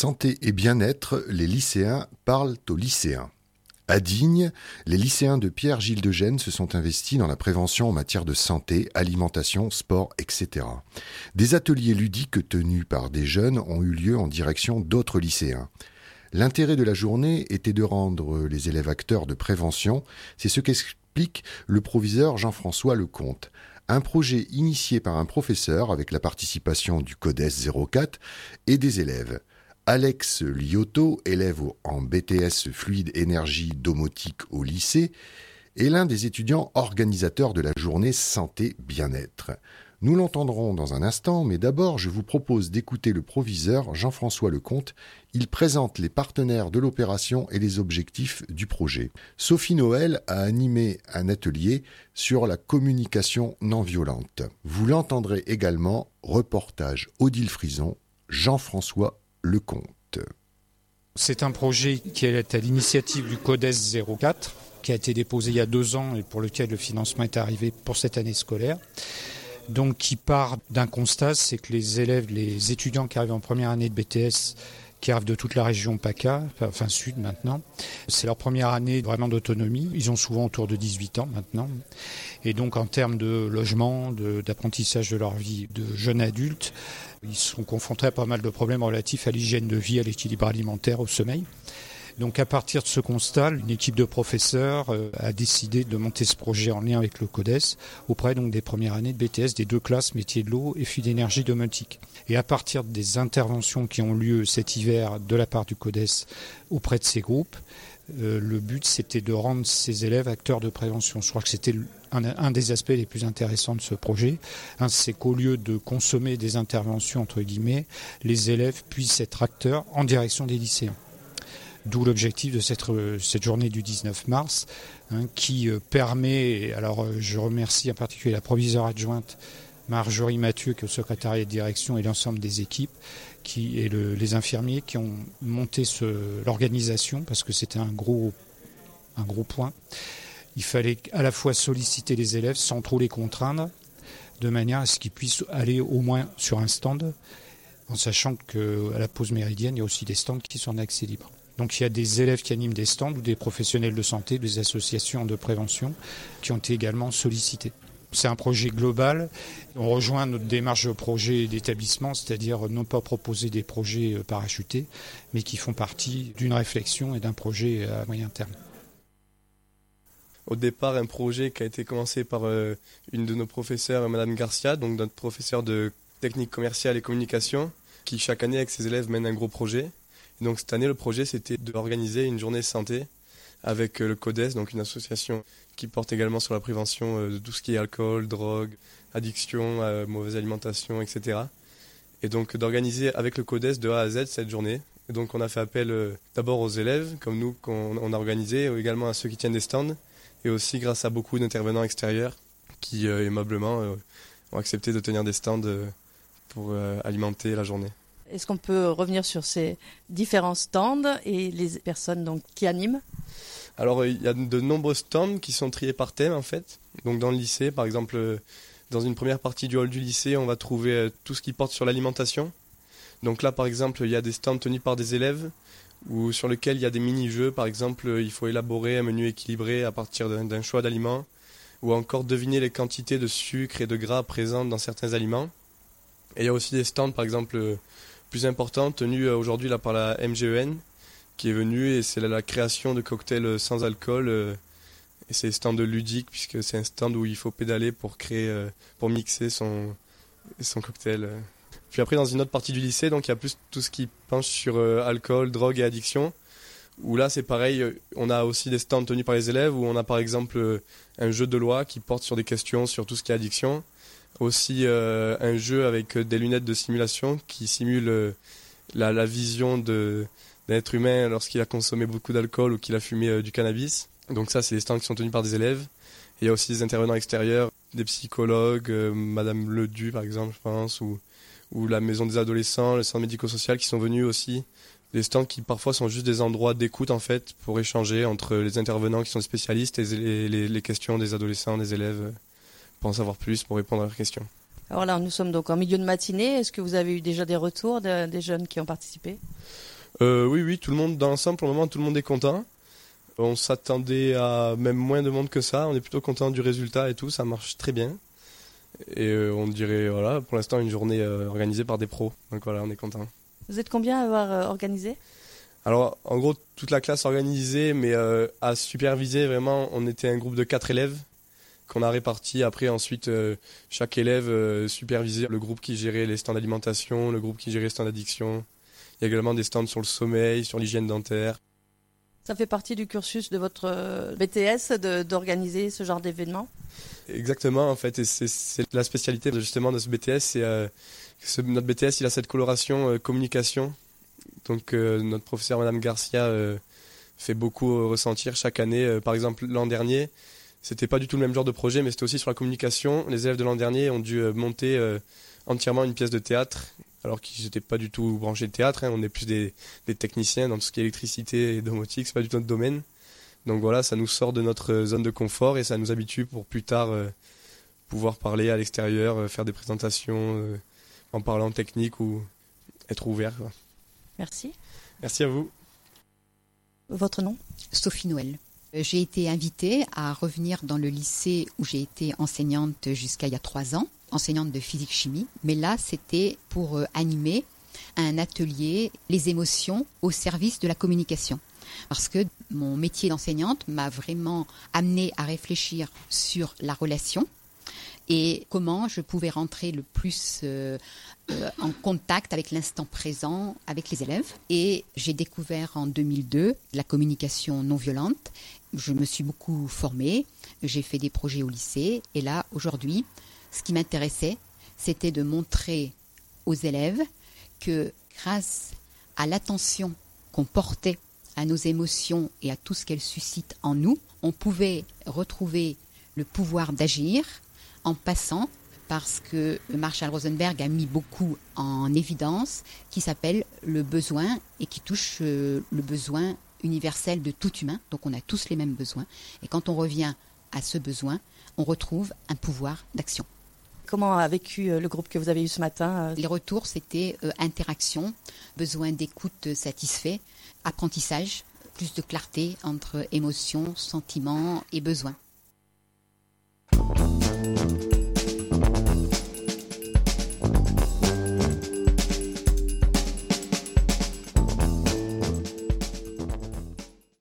Santé et bien-être, les lycéens parlent aux lycéens. À Digne, les lycéens de Pierre-Gilles de Gennes se sont investis dans la prévention en matière de santé, alimentation, sport, etc. Des ateliers ludiques tenus par des jeunes ont eu lieu en direction d'autres lycéens. L'intérêt de la journée était de rendre les élèves acteurs de prévention. C'est ce qu'explique le proviseur Jean-François Lecomte. Un projet initié par un professeur avec la participation du CODES 04 et des élèves. Alex Liotto, élève en BTS Fluide Énergie Domotique au lycée, est l'un des étudiants organisateurs de la journée Santé Bien-être. Nous l'entendrons dans un instant, mais d'abord je vous propose d'écouter le proviseur Jean-François Lecomte. Il présente les partenaires de l'opération et les objectifs du projet. Sophie Noël a animé un atelier sur la communication non violente. Vous l'entendrez également, reportage Odile Frison, Jean-François Lecomte. C'est un projet qui est à l'initiative du CODES 04, qui a été déposé il y a 2 ans et pour lequel le financement est arrivé pour cette année scolaire. Donc qui part d'un constat, c'est que les élèves, les étudiants qui arrivent en première année de BTS, qui arrivent de toute la région PACA, enfin sud maintenant, c'est leur première année vraiment d'autonomie. Ils ont souvent autour de 18 ans maintenant. Et donc en termes de logement, d'apprentissage de leur vie de jeunes adultes, ils sont confrontés à pas mal de problèmes relatifs à l'hygiène de vie, à l'équilibre alimentaire, au sommeil. Donc à partir de ce constat, une équipe de professeurs a décidé de monter ce projet en lien avec le CODES auprès donc des premières années de BTS des 2 classes métiers de l'eau et fluide énergie domotique. Et à partir des interventions qui ont lieu cet hiver de la part du CODES auprès de ces groupes, le but c'était de rendre ces élèves acteurs de prévention. Je crois que c'était un des aspects les plus intéressants de ce projet. C'est qu'au lieu de consommer des interventions entre guillemets, les élèves puissent être acteurs en direction des lycéens. D'où l'objectif de cette journée du 19 mars qui permet, alors je remercie en particulier la proviseure adjointe Marjorie Mathieu qui est au secrétariat de direction et l'ensemble des équipes et les infirmiers qui ont monté l'organisation parce que c'était un gros point. Il fallait à la fois solliciter les élèves sans trop les contraindre de manière à ce qu'ils puissent aller au moins sur un stand en sachant qu'à la pause méridienne il y a aussi des stands qui sont en accès libre. Donc il y a des élèves qui animent des stands ou des professionnels de santé, des associations de prévention qui ont été également sollicités. C'est un projet global. On rejoint notre démarche de projet d'établissement, c'est-à-dire non pas proposer des projets parachutés, mais qui font partie d'une réflexion et d'un projet à moyen terme. Au départ, un projet qui a été commencé par une de nos professeurs, Madame Garcia, donc notre professeure de technique commerciale et communication, qui chaque année avec ses élèves mène un gros projet. Et donc cette année, le projet, c'était d'organiser une journée santé avec le CODES, donc une association qui porte également sur la prévention de tout ce qui est alcool, drogue, addiction, mauvaise alimentation, etc. Et donc d'organiser avec le CODES de A à Z cette journée. Et donc on a fait appel d'abord aux élèves, comme nous, qu'on a organisé, également à ceux qui tiennent des stands, et aussi grâce à beaucoup d'intervenants extérieurs qui, aimablement, ont accepté de tenir des stands pour alimenter la journée. Est-ce qu'on peut revenir sur ces différents stands et les personnes donc, qui animent ? Alors, il y a de nombreux stands qui sont triés par thème, en fait. Donc, dans le lycée, par exemple, dans une première partie du hall du lycée, on va trouver tout ce qui porte sur l'alimentation. Donc là, par exemple, il y a des stands tenus par des élèves ou sur lesquels il y a des mini-jeux. Par exemple, il faut élaborer un menu équilibré à partir d'un choix d'aliments ou encore deviner les quantités de sucre et de gras présentes dans certains aliments. Et il y a aussi des stands, par exemple, plus importants, tenus aujourd'hui là, par la MGEN, qui est venue, et c'est la création de cocktails sans alcool. Et c'est un stand ludique, puisque c'est un stand où il faut pédaler pour pour mixer son cocktail. Puis après, dans une autre partie du lycée, donc il y a plus tout ce qui penche sur alcool, drogue et addiction. Où là, c'est pareil, on a aussi des stands tenus par les élèves, où on a par exemple un jeu de loi qui porte sur des questions sur tout ce qui est addiction. Aussi un jeu avec des lunettes de simulation qui simule la vision d'un être humain lorsqu'il a consommé beaucoup d'alcool ou qu'il a fumé du cannabis. Donc ça, c'est des stands qui sont tenus par des élèves. Et il y a aussi des intervenants extérieurs, des psychologues, Madame Ledu par exemple, je pense, ou la maison des adolescents, le centre médico-social qui sont venus aussi. Des stands qui parfois sont juste des endroits d'écoute en fait pour échanger entre les intervenants qui sont des spécialistes et les questions des adolescents, des élèves, pour en savoir plus, pour répondre à leurs questions. Alors là, nous sommes donc en milieu de matinée. Est-ce que vous avez eu déjà des retours des jeunes qui ont participé ? Oui, tout le monde, dans l'ensemble, pour le moment, tout le monde est content. On s'attendait à même moins de monde que ça. On est plutôt content du résultat et tout. Ça marche très bien. Et on dirait, voilà, pour l'instant, une journée organisée par des pros. Donc voilà, on est content. Vous êtes combien à avoir organisé ? Alors, en gros, toute la classe organisée, mais à superviser, vraiment, on était un groupe de 4 élèves qu'on a répartis. Après, ensuite, chaque élève supervisait le groupe qui gérait les stands d'alimentation, le groupe qui gérait les stands d'addiction. Il y a également des stands sur le sommeil, sur l'hygiène dentaire. Ça fait partie du cursus de votre BTS d'organiser ce genre d'événement ? Exactement, en fait, et c'est la spécialité justement de ce BTS. Notre BTS, il a cette coloration communication. Donc notre professeur Madame Garcia fait beaucoup ressentir chaque année. Par exemple, l'an dernier, c'était pas du tout le même genre de projet, mais c'était aussi sur la communication. Les élèves de l'an dernier ont dû monter entièrement une pièce de théâtre, alors qu'ils n'étaient pas du tout branchés de théâtre. On est plus des techniciens dans tout ce qui est électricité et domotique, c'est pas du tout notre domaine. Donc voilà, ça nous sort de notre zone de confort et ça nous habitue pour plus tard pouvoir parler à l'extérieur, faire des présentations, en parlant technique ou être ouvert, quoi. Merci. Merci à vous. Votre nom ? Sophie Noël. J'ai été invitée à revenir dans le lycée où j'ai été enseignante jusqu'à il y a 3 ans, enseignante de physique-chimie. Mais là, c'était pour animer un atelier, les émotions au service de la communication. Parce que mon métier d'enseignante m'a vraiment amenée à réfléchir sur la relation et comment je pouvais rentrer le plus en contact avec l'instant présent avec les élèves. Et j'ai découvert en 2002 la communication non violente. Je me suis beaucoup formée, j'ai fait des projets au lycée. Et là, aujourd'hui, ce qui m'intéressait, c'était de montrer aux élèves que grâce à l'attention qu'on portait à nos émotions et à tout ce qu'elles suscitent en nous, on pouvait retrouver le pouvoir d'agir en passant par ce que Marshall Rosenberg a mis beaucoup en évidence, qui s'appelle le besoin et qui touche le besoin universel de tout humain. Donc on a tous les mêmes besoins. Et quand on revient à ce besoin, on retrouve un pouvoir d'action. Comment a vécu le groupe que vous avez eu ce matin ? Les retours, c'était interaction, besoin d'écoute satisfait, apprentissage, plus de clarté entre émotions, sentiments et besoins.